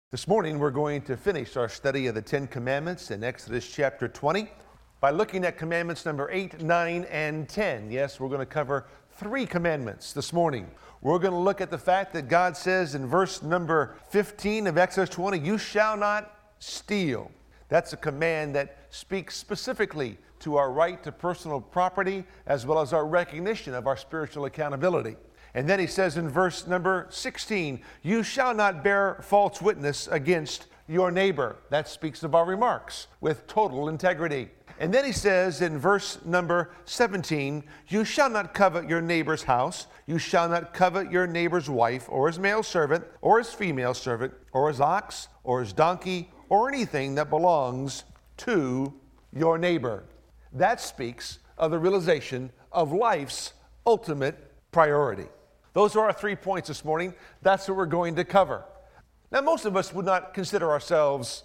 This morning, we're going to finish our study of the Ten Commandments in Exodus chapter 20 by looking at commandments number 8, 9, and 10. Yes, we're going to cover 3 commandments this morning. We're going to look at the fact that God says in verse number 15 of Exodus 20, "You shall not steal." That's a command that speaks specifically to our right to personal property as well as our recognition of our spiritual accountability. And then he says in verse number 16, "You shall not bear false witness against your neighbor." That speaks of our remarks with total integrity. And then he says in verse number 17, "You shall not covet your neighbor's house. You shall not covet your neighbor's wife or his male servant or his female servant or his ox or his donkey or anything that belongs to your neighbor." That speaks of the realization of life's ultimate priority. Those are our 3 points this morning. That's what we're going to cover. Now, most of us would not consider ourselves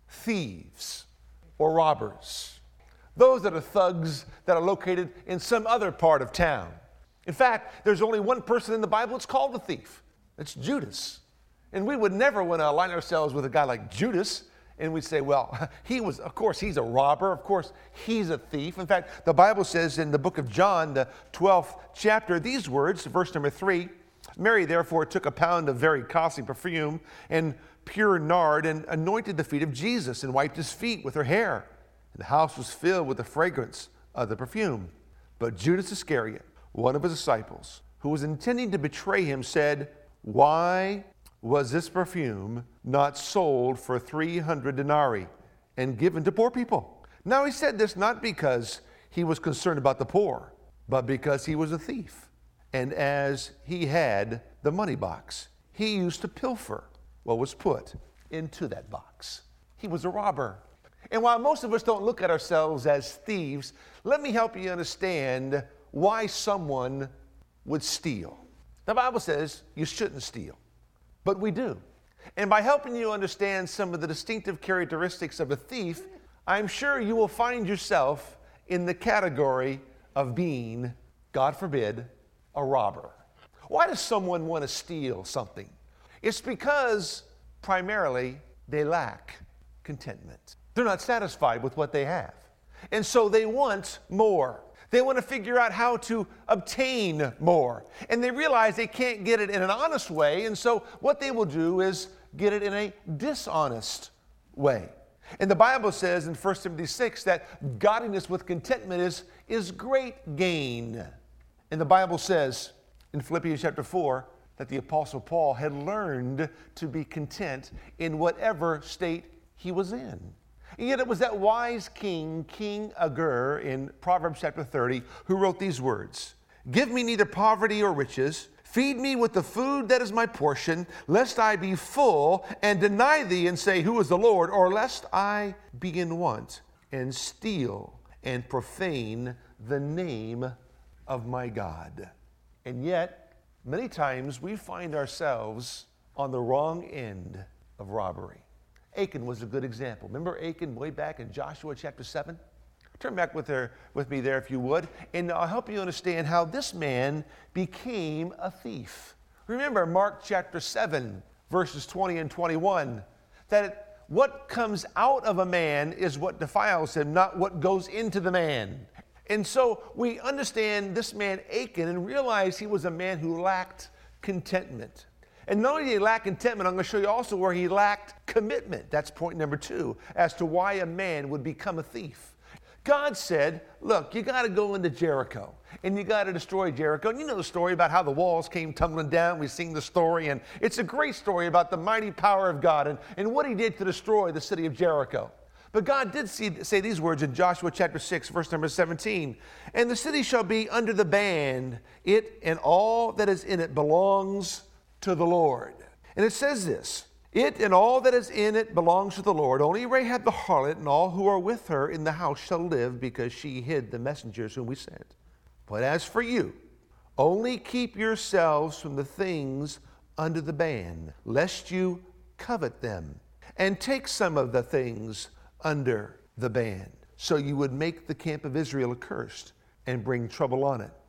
thieves or robbers. Those are thugs that are located in some other part of town. In fact, there's only one person in the Bible that's called a thief. It's Judas. And we would never want to align ourselves with a guy like Judas. And we'd say, well, of course, he's a robber. Of course, he's a thief. In fact, the Bible says in the book of John, the 12th chapter, these words, verse number 3, "Mary therefore took a pound of very costly perfume and pure nard and anointed the feet of Jesus and wiped his feet with her hair. And the house was filled with the fragrance of the perfume. But Judas Iscariot, one of his disciples, who was intending to betray him, said, 'Why was this perfume not sold for 300 denarii and given to poor people?' Now he said this not because he was concerned about the poor, but because he was a thief. And as he had the money box, he used to pilfer what was put into that box." He was a robber. And while most of us don't look at ourselves as thieves, let me help you understand why someone would steal. The Bible says you shouldn't steal. But we do. And by helping you understand some of the distinctive characteristics of a thief, I'm sure you will find yourself in the category of being, God forbid, a robber. Why does someone want to steal something? It's because, primarily, they lack contentment. They're not satisfied with what they have. And so they want more. They want to figure out how to obtain more. And they realize they can't get it in an honest way, and so what they will do is get it in a dishonest way. And the Bible says in 1 Timothy 6 that godliness with contentment is great gain. And the Bible says in Philippians chapter 4 that the Apostle Paul had learned to be content in whatever state he was in. And yet it was that wise king, King Agur, in Proverbs chapter 30, who wrote these words, "Give me neither poverty or riches. Feed me with the food that is my portion, lest I be full and deny thee and say, 'Who is the Lord?' Or lest I be in want and steal and profane the name of my God." And yet, many times we find ourselves on the wrong end of robbery. Achan was a good example. Remember Achan way back in Joshua chapter 7? Turn back with me there if you would, and I'll help you understand how this man became a thief. Remember Mark chapter 7, verses 20 and 21, that what comes out of a man is what defiles him, not what goes into the man. And so we understand this man Achan and realize he was a man who lacked contentment. And not only did he lack contentment, I'm going to show you also where he lacked commitment. That's point number 2, as to why a man would become a thief. God said, look, you got to go into Jericho, and you got to destroy Jericho. And you know the story about how the walls came tumbling down. We sing the story, and it's a great story about the mighty power of God and what he did to destroy the city of Jericho. But God did say these words in Joshua chapter 6, verse number 17. "And the city shall be under the ban. It and all that is in it belongs to the Lord." And it says this, "It and all that is in it belongs to the Lord. Only Rahab the harlot and all who are with her in the house shall live, because she hid the messengers whom we sent. But as for you, only keep yourselves from the things under the ban, lest you covet them, and take some of the things under the ban, so you would make the camp of Israel accursed and bring trouble on it.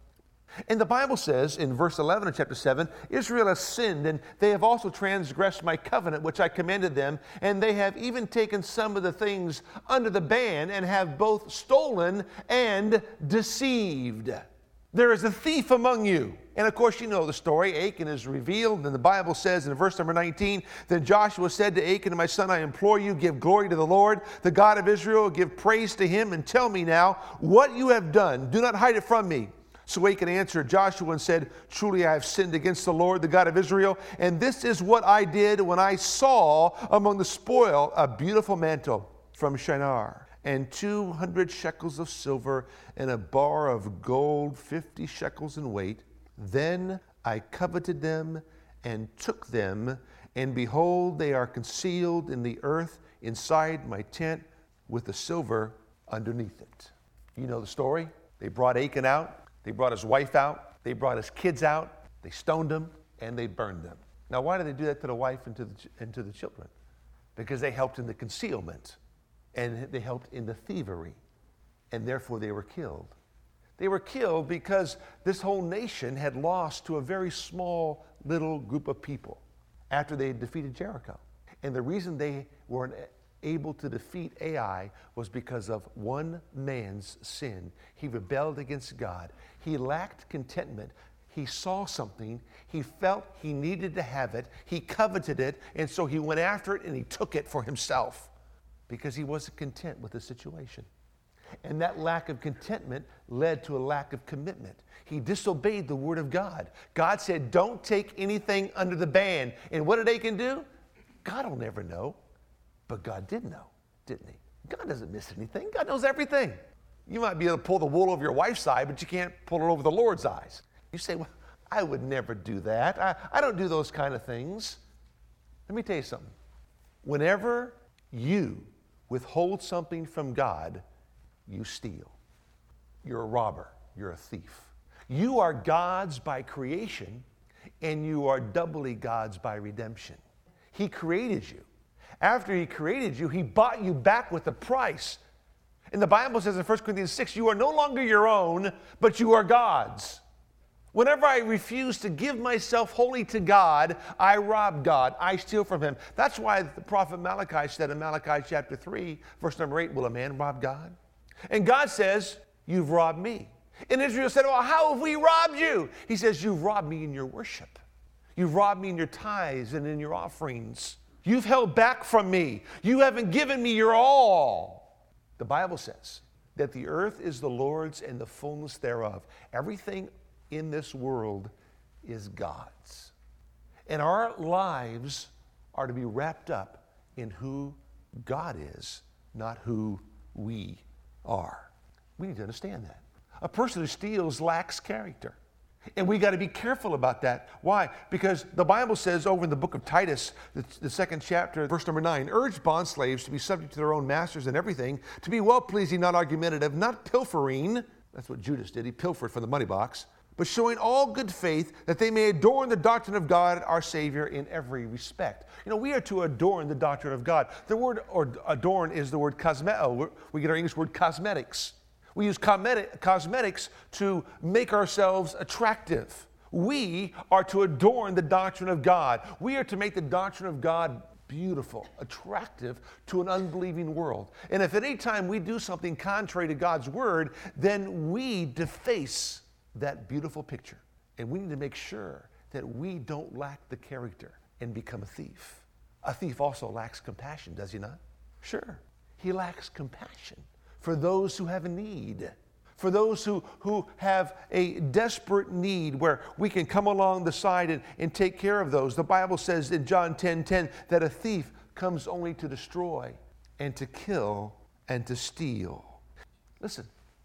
And the Bible says in verse 11 of chapter 7, Israel has sinned, and they have also transgressed my covenant, which I commanded them, and they have even taken some of the things under the ban, and have both stolen and deceived. There is a thief among you. And of course, you know the story. Achan is revealed, and the Bible says in verse number 19, then Joshua said to Achan, my son, I implore you, give glory to the Lord, the God of Israel, give praise to him, and tell me now what you have done. Do not hide it from me. So Achan answered Joshua and said, truly I have sinned against the Lord, the God of Israel, and this is what I did when I saw among the spoil a beautiful mantle from Shinar, and 200 shekels of silver, and a bar of gold 50 shekels in weight. Then I coveted them and took them, and behold, they are concealed in the earth inside my tent with the silver underneath it. You know the story. They brought Achan out. They brought his wife out, they brought his kids out, they stoned them, and they burned them. Now, why did they do that to the wife and to the children? Because they helped in the concealment, and they helped in the thievery, and therefore they were killed. They were killed because this whole nation had lost to a very small little group of people after they had defeated Jericho. And the reason they weren't able to defeat Ai was because of one man's sin. He rebelled against God. He lacked contentment. He saw something. He felt he needed to have it. He coveted it, and so he went after it and he took it for himself because he wasn't content with the situation. And that lack of contentment led to a lack of commitment. He disobeyed the word of God. God said, don't take anything under the ban. And what did Achan do? God will never know. But God did know, didn't he? God doesn't miss anything. God knows everything. You might be able to pull the wool over your wife's eye, but you can't pull it over the Lord's eyes. You say, well, I would never do that. I don't do those kind of things. Let me tell you something. Whenever you withhold something from God, you steal. You're a robber. You're a thief. You are God's by creation, and you are doubly God's by redemption. He created you. After he created you, he bought you back with a price. And the Bible says in 1 Corinthians 6, you are no longer your own, but you are God's. Whenever I refuse to give myself wholly to God, I rob God. I steal from him. That's why the prophet Malachi said in Malachi chapter 3, verse number 8, will a man rob God? And God says, you've robbed me. And Israel said, well, how have we robbed you? He says, you've robbed me in your worship. You've robbed me in your tithes and in your offerings. You've held back from me. You haven't given me your all. The Bible says that the earth is the Lord's and the fullness thereof. Everything in this world is God's. And our lives are to be wrapped up in who God is, not who we are. We need to understand that. A person who steals lacks character. And we got to be careful about that. Why? Because the Bible says over in the book of Titus, the second chapter, verse number 9, urge bondslaves to be subject to their own masters in everything, to be well-pleasing, not argumentative, not pilfering. That's what Judas did. He pilfered from the money box. But showing all good faith, that they may adorn the doctrine of God, our Savior, in every respect. You know, we are to adorn the doctrine of God. The word adorn is the word cosmeo. We get our English word cosmetics. We use cosmetics to make ourselves attractive. We are to adorn the doctrine of God. We are to make the doctrine of God beautiful, attractive to an unbelieving world. And if at any time we do something contrary to God's word, then we deface that beautiful picture. And we need to make sure that we don't lack the character and become a thief. A thief also lacks compassion, does he not? Sure. He lacks compassion for those who have a need, for those who have a desperate need where we can come along the side and take care of those. The Bible says in John 10:10 that a thief comes only to destroy and to kill and to steal. Listen,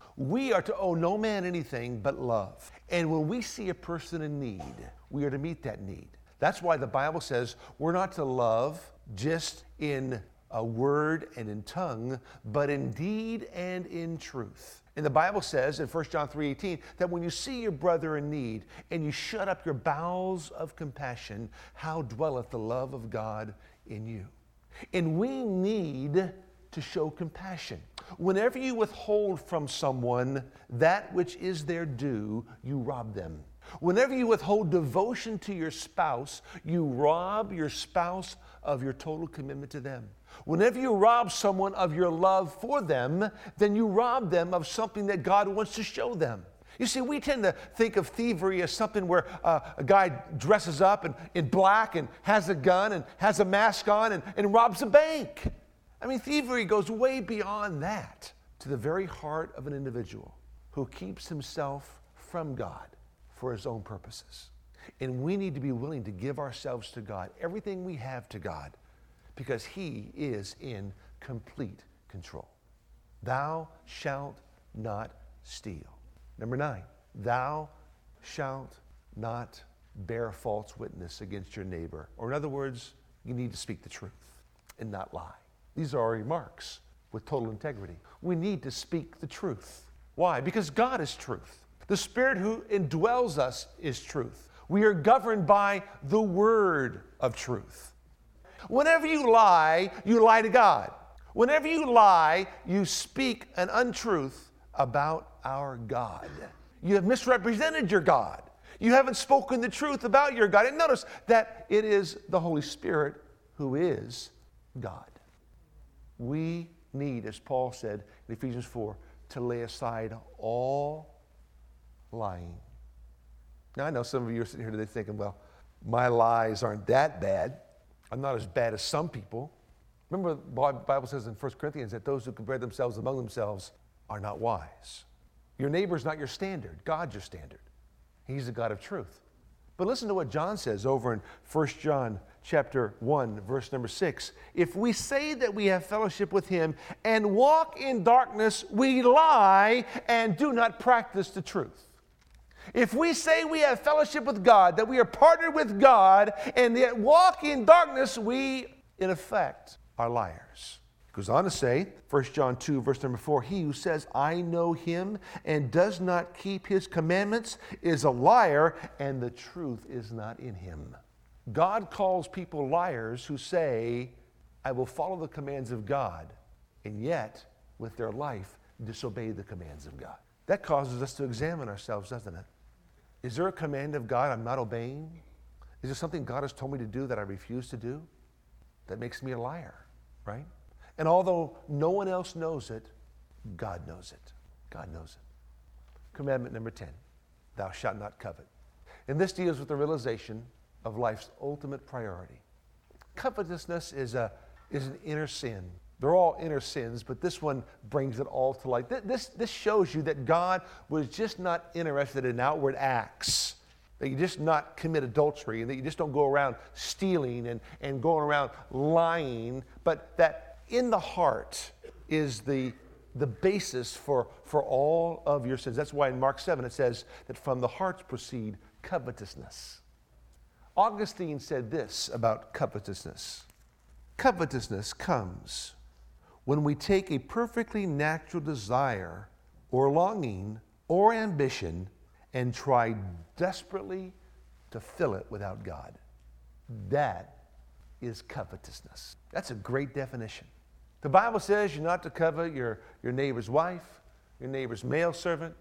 we are to owe no man anything but love. And when we see a person in need, we are to meet that need. That's why the Bible says we're not to love just in a word and in tongue, but in deed and in truth. And the Bible says in 1 John 3:18 that when you see your brother in need and you shut up your bowels of compassion, how dwelleth the love of God in you? And we need to show compassion. Whenever you withhold from someone that which is their due, you rob them. Whenever you withhold devotion to your spouse, you rob your spouse of your total commitment to them. Whenever you rob someone of your love for them, then you rob them of something that God wants to show them. You see, we tend to think of thievery as something where a guy dresses up in black and has a gun and has a mask on and robs a bank. I mean, thievery goes way beyond that to the very heart of an individual who keeps himself from God for his own purposes. And we need to be willing to give ourselves to God, everything we have to God, because He is in complete control. Thou shalt not steal. Number 9, thou shalt not bear false witness against your neighbor. Or in other words, you need to speak the truth and not lie. These are our remarks with total integrity. We need to speak the truth. Why? Because God is truth. The Spirit who indwells us is truth. We are governed by the word of truth. Whenever you lie to God. Whenever you lie, you speak an untruth about our God. You have misrepresented your God. You haven't spoken the truth about your God. And notice that it is the Holy Spirit who is God. We need, as Paul said in Ephesians 4, to lay aside all lying. Now, I know some of you are sitting here today thinking, well, my lies aren't that bad. I'm not as bad as some people. Remember, the Bible says in 1 Corinthians that those who compare themselves among themselves are not wise. Your neighbor's not your standard. God's your standard. He's the God of truth. But listen to what John says over in 1 John chapter 1, verse number 6. If we say that we have fellowship with Him and walk in darkness, we lie and do not practice the truth. If we say we have fellowship with God, that we are partnered with God, and yet walk in darkness, we, in effect, are liars. It goes on to say, 1 John 2, verse number 4, he who says, I know Him, and does not keep His commandments is a liar, and the truth is not in him. God calls people liars who say, I will follow the commands of God, and yet, with their life, disobey the commands of God. That causes us to examine ourselves, doesn't it? Is there a command of God I'm not obeying? Is there something God has told me to do that I refuse to do? That makes me a liar, right? And although no one else knows it, God knows it. God knows it. Commandment number 10, thou shalt not covet. And this deals with the realization of life's ultimate priority. Covetousness is an inner sin. They're all inner sins, but this one brings it all to light. This shows you that God was just not interested in outward acts, that you just not commit adultery, and that you just don't go around stealing and going around lying, but that in the heart is the basis for all of your sins. That's why in Mark 7 it says that from the heart proceed covetousness. Augustine said this about covetousness. Covetousness comes when we take a perfectly natural desire or longing or ambition and try desperately to fill it without God. That is covetousness. That's a great definition. The Bible says you're not to covet your neighbor's wife, your neighbor's male servant,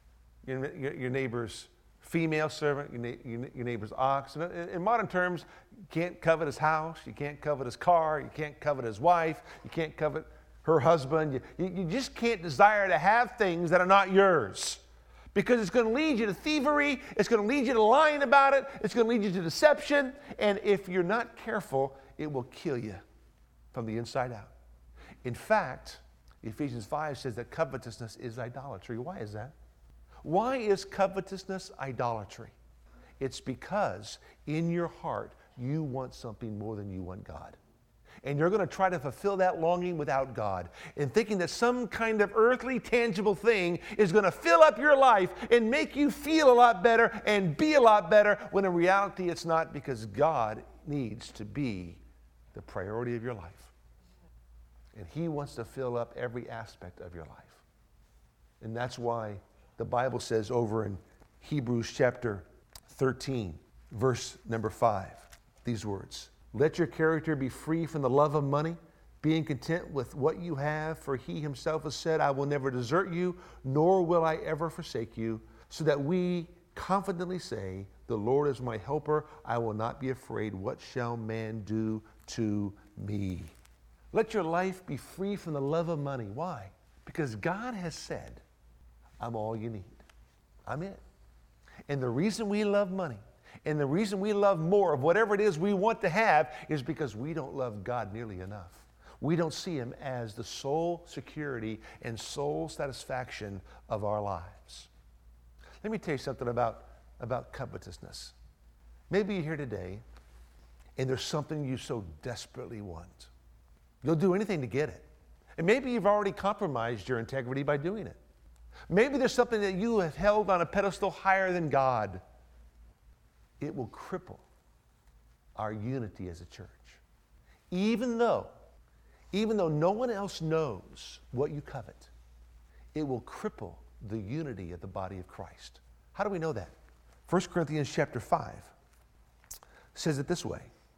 your neighbor's female servant, your neighbor's ox. In modern terms, you can't covet his house, you can't covet his car, you can't covet his wife, you can't covet her husband. You just can't desire to have things that are not yours, because it's going to lead you to thievery, it's going to lead you to lying about it, it's going to lead you to deception, and if you're not careful, it will kill you from the inside out. In fact, Ephesians 5 says that covetousness is idolatry. Why is that? Why is covetousness idolatry? It's because in your heart you want something more than you want God. And you're going to try to fulfill that longing without God, and thinking that some kind of earthly, tangible thing is going to fill up your life and make you feel a lot better and be a lot better, when in reality it's not, because God needs to be the priority of your life. And He wants to fill up every aspect of your life. And that's why the Bible says over in Hebrews chapter 13, verse number 5, these words, let your character be free from the love of money being content with what you have, for he himself has said, I will never desert you, nor will I ever forsake you, so that we confidently say, the Lord is my helper, I will not be afraid. What shall man do to me? Let your life be free from the love of money. Why? Because God has said, I'm all you need. I'm it. And the reason we love money, and the reason we love more of whatever it is we want to have, is because we don't love God nearly enough. We don't see him as the sole security and sole satisfaction of our lives. Let me tell you something about covetousness. Maybe you're here today and there's something you so desperately want. You'll do anything to get it. And maybe you've already compromised your integrity by doing it. Maybe there's something that you have held on a pedestal higher than God. It will cripple our unity as a church. Even though no one else knows what you covet, it will cripple the unity of the body of Christ. How do we know that? 1 Corinthians chapter 5 says it this way.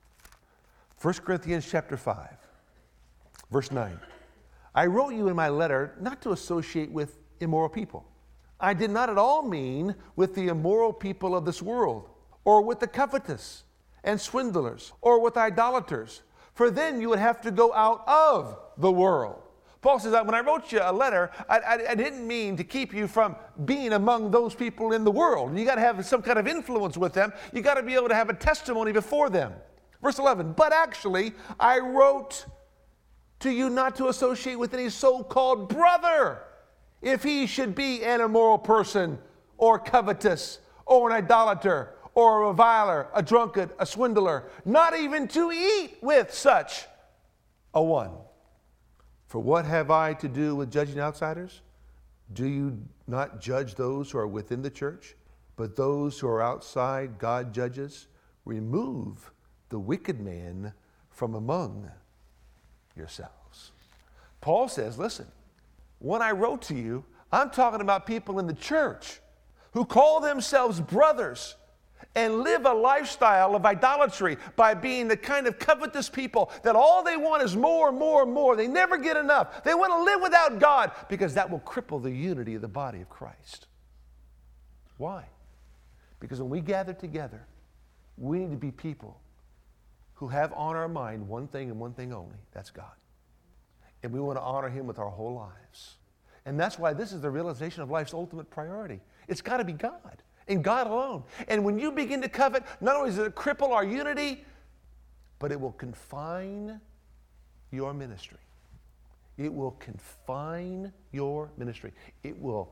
1 Corinthians chapter 5, verse 9. I wrote you in my letter not to associate with immoral people. I did not at all mean with the immoral people of this world, or with the covetous and swindlers, or with idolaters, for then you would have to go out of the world. Paul says, when I wrote you a letter, I didn't mean to keep you from being among those people in the world. You got to have some kind of influence with them. You got to be able to have a testimony before them. Verse 11, but actually, I wrote to you not to associate with any so-called brother, if he should be an immoral person, or covetous, or an idolater, or a reviler, a drunkard, a swindler, not even to eat with such a one. For what have I to do with judging outsiders? Do you not judge those who are within the church? But those who are outside, God judges. Remove the wicked man from among yourselves. Paul says, listen, when I wrote to you, I'm talking about people in the church who call themselves brothers and live a lifestyle of idolatry by being the kind of covetous people that all they want is more and more and more. They never get enough. They want to live without God because that will cripple the unity of the body of Christ. Why? Because when we gather together, we need to be people who have on our mind one thing and one thing only. That's God. And we want to honor him with our whole lives. And that's why this is the realization of life's ultimate priority. It's got to be God. And God alone. And when you begin to covet, not only does it cripple our unity, but it will confine your ministry. It will confine your ministry. It will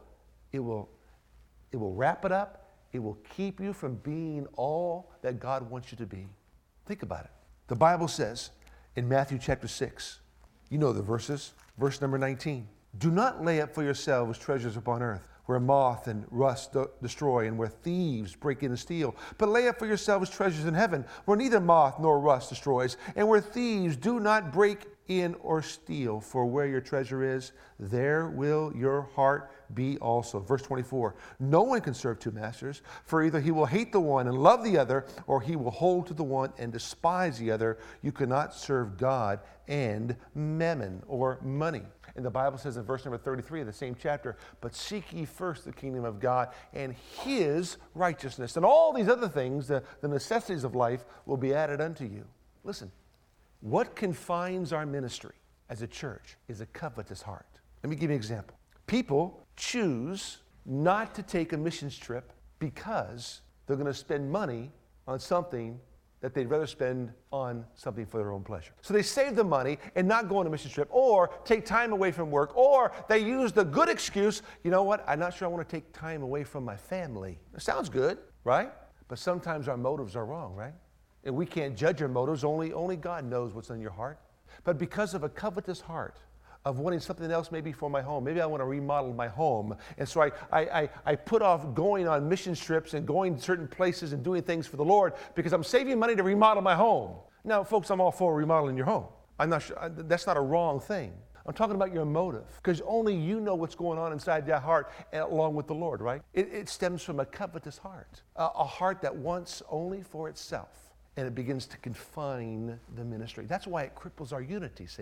wrap it up. It will keep you from being all that God wants you to be. Think about it. The Bible says in Matthew chapter 6, you know the verses, verse number 19. Do not lay up for yourselves treasures upon earth, where moth and rust destroy, and where thieves break in and steal. But lay up for yourselves treasures in heaven, where neither moth nor rust destroys, and where thieves do not break in or steal. For where your treasure is, there will your heart be also. Verse 24, no one can serve two masters, for either he will hate the one and love the other, or he will hold to the one and despise the other. You cannot serve God and mammon, or money. And the Bible says in verse number 33 of the same chapter, but seek ye first the kingdom of God and his righteousness, and all these other things, the necessities of life, will be added unto you. Listen, what confines our ministry as a church is a covetous heart. Let me give you an example. People choose not to take a missions trip because they're going to spend money on something that they'd rather spend on something for their own pleasure. So they save the money and not go on a mission trip, or take time away from work, or they use the good excuse, you know what, I'm not sure I want to take time away from my family. It sounds good, right? But sometimes our motives are wrong, right? And we can't judge our motives. Only God knows what's in your heart. But because of a covetous heart, of wanting something else maybe for my home. Maybe I want to remodel my home. And so I put off going on mission trips and going to certain places and doing things for the Lord because I'm saving money to remodel my home. Now, folks, I'm all for remodeling your home. I'm not sure, that's not a wrong thing. I'm talking about your motive, because only you know what's going on inside that heart along with the Lord, right? It stems from a covetous heart, a heart that wants only for itself, and it begins to confine the ministry. That's why it cripples our unity, see?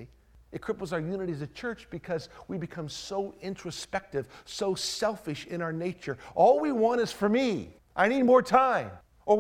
It cripples our unity as a church because we become so introspective, so selfish in our nature. All we want is for me. I need more time.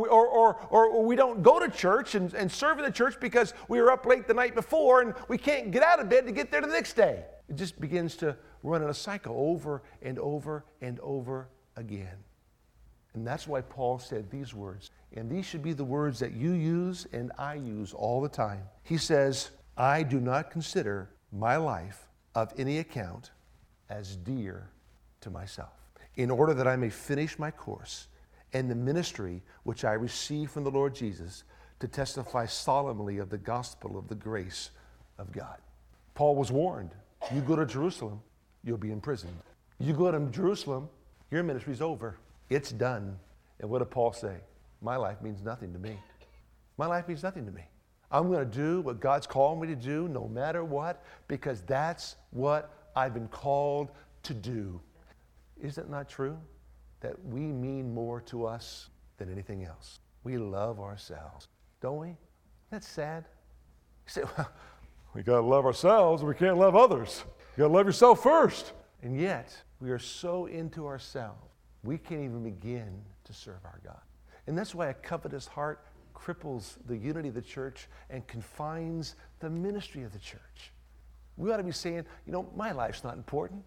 Or we don't go to church and serve in the church because we were up late the night before and we can't get out of bed to get there the next day. It just begins to run in a cycle over and over and over again. And that's why Paul said these words. And these should be the words that you use and I use all the time. He says, I do not consider my life of any account as dear to myself, in order that I may finish my course and the ministry which I received from the Lord Jesus to testify solemnly of the gospel of the grace of God. Paul was warned, you go to Jerusalem, you'll be imprisoned. You go to Jerusalem, your ministry's over. It's done. And what did Paul say? My life means nothing to me. My life means nothing to me. I'm going to do what God's called me to do no matter what, because that's what I've been called to do. Is it not true that we mean more to us than anything else? We love ourselves, don't we? That's sad. You say, well, we got to love ourselves, we can't love others. You got to love yourself first. And yet, we are so into ourselves, we can't even begin to serve our God. And that's why a covetous heart cripples the unity of the church and confines the ministry of the church. We ought to be saying, my life's not important.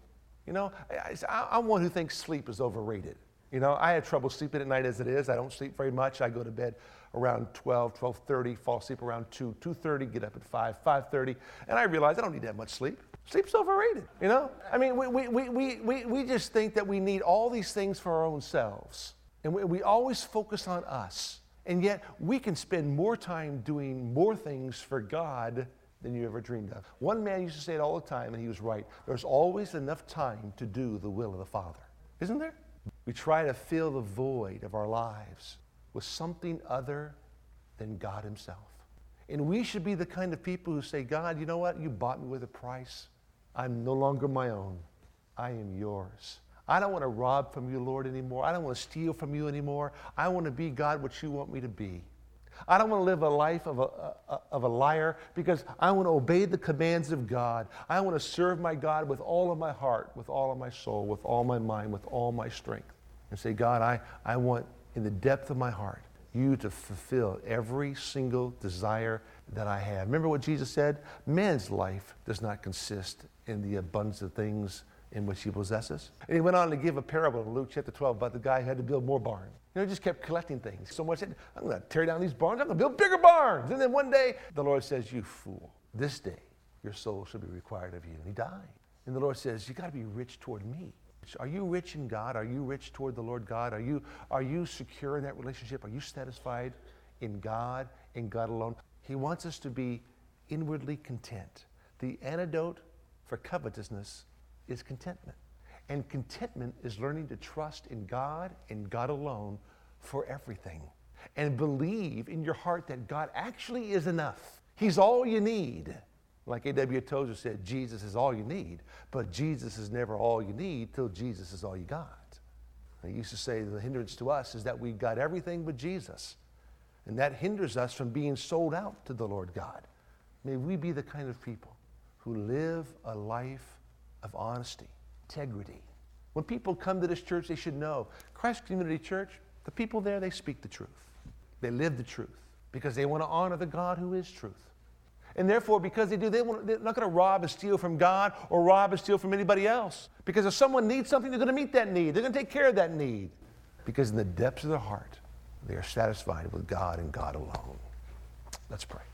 I'm one who thinks sleep is overrated. I have trouble sleeping at night as it is. I don't sleep very much. I go to bed around 12:30, fall asleep around 2:30, get up at 5:30, and I realize I don't need that much sleep. Sleep's overrated, I mean, we just think that we need all these things for our own selves. And we always focus on us. And yet, we can spend more time doing more things for God than you ever dreamed of. One man used to say it all the time, and he was right. There's always enough time to do the will of the Father. Isn't there? We try to fill the void of our lives with something other than God himself. And we should be the kind of people who say, God, you know what? You bought me with a price. I'm no longer my own. I am yours. I don't want to rob from you, Lord, anymore. I don't want to steal from you anymore. I want to be, God, what you want me to be. I don't want to live a life of a liar, because I want to obey the commands of God. I want to serve my God with all of my heart, with all of my soul, with all my mind, with all my strength. And say, God, I want, in the depth of my heart, you to fulfill every single desire that I have. Remember what Jesus said? Man's life does not consist in the abundance of things in which he possesses. And he went on to give a parable in Luke chapter 12 about the guy who had to build more barns. He just kept collecting things. So much said, I'm going to tear down these barns. I'm going to build bigger barns. And then one day, the Lord says, you fool, this day your soul shall be required of you. And he died. And the Lord says, you got to be rich toward me. Are you rich in God? Are you rich toward the Lord God? Are you secure in that relationship? Are you satisfied in God alone? He wants us to be inwardly content. The antidote for covetousness is contentment. And contentment is learning to trust in God and God alone for everything. And believe in your heart that God actually is enough. He's all you need. Like A.W. Tozer said, Jesus is all you need, but Jesus is never all you need till Jesus is all you got. He used to say the hindrance to us is that we got everything but Jesus. And that hinders us from being sold out to the Lord God. May we be the kind of people who live a life of honesty, integrity. When people come to this church, they should know Christ Community Church, the people there, they speak the truth. They live the truth because they want to honor the God who is truth. And therefore, because they do, they're not going to rob and steal from God or rob and steal from anybody else. Because if someone needs something, they're going to meet that need. They're going to take care of that need. Because in the depths of their heart, they are satisfied with God and God alone. Let's pray.